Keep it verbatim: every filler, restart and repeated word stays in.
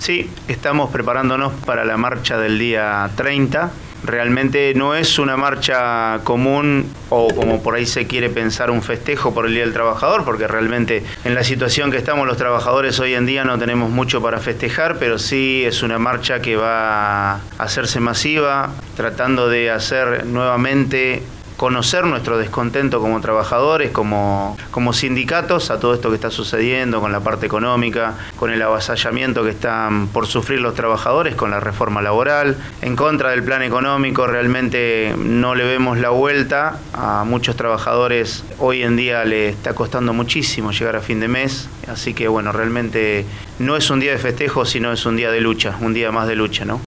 Sí, estamos preparándonos para la marcha del día treinta. Realmente no es una marcha común o como por ahí se quiere pensar un festejo por el Día del Trabajador, porque realmente en la situación que estamos los trabajadores hoy en día no tenemos mucho para festejar, pero sí es una marcha que va a hacerse masiva, tratando de hacer nuevamente conocer nuestro descontento como trabajadores, como, como sindicatos, a todo esto que está sucediendo con la parte económica, con el avasallamiento que están por sufrir los trabajadores, con la reforma laboral, en contra del plan económico. Realmente no le vemos la vuelta a muchos trabajadores. Hoy en día le está costando muchísimo llegar a fin de mes, así que bueno, realmente no es un día de festejo, sino es un día de lucha, un día más de lucha, ¿no?